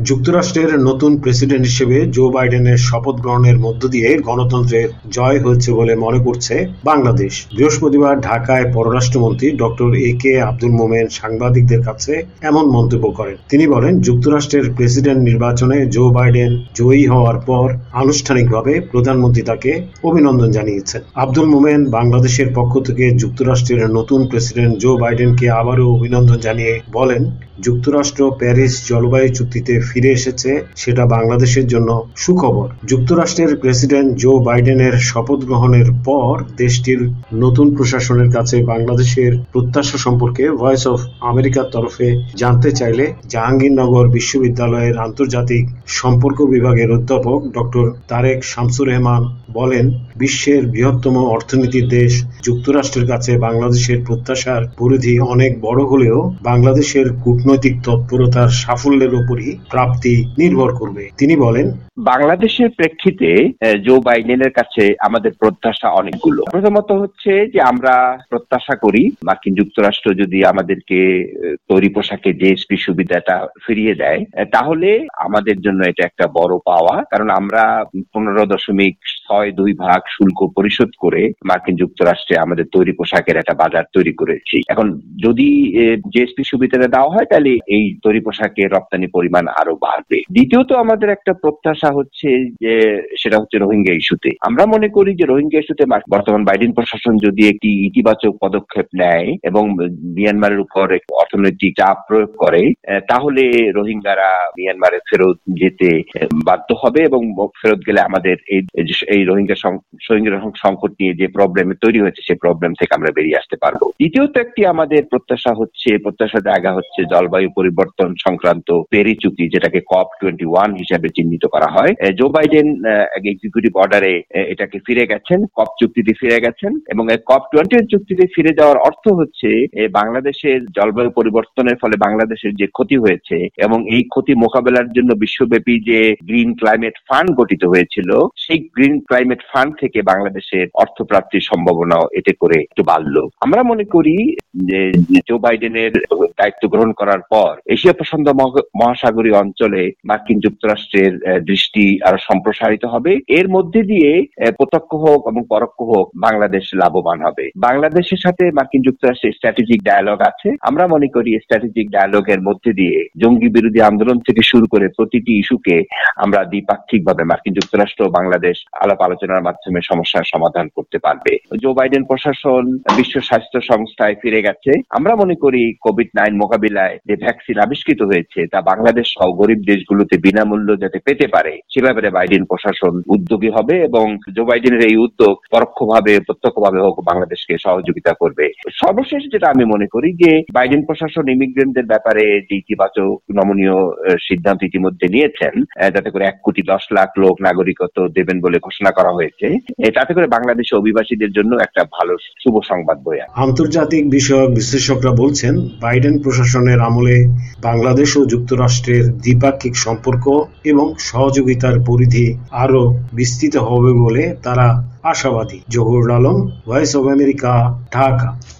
যুক্তরাষ্ট্রের নতুন প্রেসিডেন্ট হিসেবে জো বাইডেনের শপথ গ্রহণের মধ্য দিয়ে গণতন্ত্রের জয় হয়েছে বলে মনে করছে বাংলাদেশ। বৃহস্পতিবার ঢাকায় পররাষ্ট্রমন্ত্রী ডক্টর এ.কে আব্দুল মোমেন সাংবাদিকদের কাছে এমন মন্তব্য করেন। তিনি বলেন, যুক্তরাষ্ট্রের প্রেসিডেন্ট নির্বাচনে জো বাইডেন জয়ী হওয়ার পর আনুষ্ঠানিকভাবে প্রধানমন্ত্রী তাকে অভিনন্দন জানিয়েছেন। আব্দুল মোমেন বাংলাদেশের পক্ষ থেকে যুক্তরাষ্ট্রের নতুন প্রেসিডেন্ট জো বাইডেনকে আবারও অভিনন্দন জানিয়ে বলেন, যুক্তরাষ্ট্র প্যারিস জলবায়ু চুক্তিতে ফিরে এসেছে, সেটা বাংলাদেশের জন্য সুখবর। যুক্তরাষ্ট্রের প্রেসিডেন্ট জো বাইডেনের শপথ গ্রহণের পর দেশটির নতুন প্রশাসনের কাছে বাংলাদেশের প্রত্যাশা সম্পর্কে ভয়েস অফ আমেরিকার তরফে জানতে চাইলে জাহাঙ্গীরনগর বিশ্ববিদ্যালয়ের আন্তর্জাতিক সম্পর্ক বিভাগের অধ্যাপক ডক্টর তারেক শামসুর রহমান বলেন, বিশ্বের বৃহত্তম অর্থনীতির দেশ যুক্তরাষ্ট্রের কাছে বাংলাদেশের প্রত্যাশার পরিধি অনেক বড় হলেও বাংলাদেশের কূটনৈতিক তৎপরতার সাফল্যের উপরই প্রাপ্তি নির্ভর করবে। তিনি বলেন, বাংলাদেশের প্রেক্ষিতে জো বাইডেনের কাছে আমাদের প্রত্যাশা অনেকগুলো। প্রথমত হচ্ছে যে আমরা প্রত্যাশা করি মার্কিন যুক্তরাষ্ট্র যদি আমাদেরকে তৈরি পোশাকে জিএসপি সুবিধাটা ফিরিয়ে দেয়, তাহলে আমাদের জন্য এটা একটা বড় পাওয়া। কারণ আমরা 15.62% শুল্ক পরিশোধ করে মার্কিন যুক্তরাষ্ট্রে আমাদের তৈরি পোশাকের একটা বাজার তৈরি করেছি। এখন যদি জিএসপি সুবিধাটা দেওয়া হয়, তাহলে এই তৈরি পোশাকের রপ্তানি পরিমাণ আরো বাড়বে। দ্বিতীয়ত আমাদের একটা প্রত্যাশা হচ্ছে যে সেটা হচ্ছে রোহিঙ্গা ইস্যুতে। আমরা মনে করি যে রোহিঙ্গা ইস্যুতে বর্তমান বাইডেন প্রশাসন যদি একটি ইতিবাচক পদক্ষেপ নেয় এবং মিয়ানমারের উপর অর্থনৈতিক চাপ প্রয়োগ করে, তাহলে রোহিঙ্গারা মিয়ানমারে ফেরত যেতে বাধ্য হবে এবং ফেরত গেলে আমাদের এই রোহিঙ্গা সংকট নিয়ে যে প্রবলেম তৈরি হয়েছে সেই প্রবলেম থেকে আমরা বেরিয়ে আসতে পারবো। দ্বিতীয়ত একটি আমাদের প্রত্যাশা জায়গা হচ্ছে জলবায়ু পরিবর্তন সংক্রান্ত প্যারিস চুক্তি, যেটাকে COP21 হিসাবে চিহ্নিত করা হয়। জো বাইডেন এক্সিকিউটিভ অর্ডারে এটাকে ফিরে গেছেন, COP চুক্তিতে ফিরে গেছেন এবং COP20 চুক্তিতে ফিরে যাওয়ার অর্থ হচ্ছে বাংলাদেশের জলবায়ু পরিবর্তনের ফলে বাংলাদেশের যে ক্ষতি হয়েছে এবং এই ক্ষতি মোকাবেলার জন্য বিশ্বব্যাপী যে গ্রিন ক্লাইমেট ফান্ড গঠিত হয়েছিল, সেই গ্রিন ক্লাইমেট ফান্ড থেকে বাংলাদেশের অর্থপ্রাপ্তির সম্ভাবনা এতে করে একটু বাড়লো। আমরা মনে করি যে জো বাইডেনের দায়িত্ব গ্রহণ করার পর এশিয়া প্রশান্ত মহাসাগরীয় অঞ্চলে মার্কিন যুক্তরাষ্ট্রের দৃষ্টি আরো সম্প্রসারিত হবে। এর মধ্যে দিয়ে প্রত্যক্ষ হোক এবং পরোক্ষ হোক বাংলাদেশ লাভবান হবে। বাংলাদেশের সাথে মার্কিন যুক্তরাষ্ট্রের স্ট্র্যাটেজিক ডায়ালগ আছে। আমরা মনে করি স্ট্র্যাটেজিক ডায়ালগের মধ্যে দিয়ে জঙ্গি বিরোধী আন্দোলন থেকে শুরু করে প্রতিটি ইস্যুকে আমরা দ্বিপাক্ষিকভাবে মার্কিন যুক্তরাষ্ট্র ও বাংলাদেশ আলাপ আলোচনার মাধ্যমে সমস্যার সমাধান করতে পারবে। জো বাইডেন প্রশাসন বিশ্ব স্বাস্থ্য সংস্থায় ফিরে গেছে। আমরা মনে করি কোভিড-19 মোকাবিলায় যে ভ্যাকসিন আবিষ্কৃত হয়েছে তা বাংলাদেশ সহ গরিব দেশগুলোতে বিনামূল্য যাতে পেতে পারে সে ব্যাপারে বাইডেন প্রশাসন উদ্যোগী হবে এবং জো বাইডেনের এই উদ্যোগ পরোক্ষভাবে প্রত্যক্ষভাবে হোক বাংলাদেশকে সহযোগিতা করবে। সর্বশেষ যেটা আমি মনে করি যে বাইডেন প্রশাসন ইমিগ্রেন্টদের ব্যাপারে যে ইতিবাচক নমনীয় সিদ্ধান্ত ইতিমধ্যে নিয়েছেন, যাতে করে 1,10,00,000 লোক নাগরিকত্ব দেবেন বলে ঘোষণা করা হয়েছে, তাতে করে বাংলাদেশের অভিবাসীদের জন্য একটা ভালো শুভ সংবাদ বয়ে আনবে। আন্তর্জাতিক বিষয়ক বিশ্লেষকরা বলছেন, বাইডেন প্রশাসনের আমলে বাংলাদেশ ও যুক্তরাষ্ট্রের দ্বিপাক্ষিক সম্পর্ক এবং সহযোগিতার পরিধি আরো বিস্তৃত হবে বলে তারা আশাবাদী। Zahurul Alam, voice of America, Dhaka.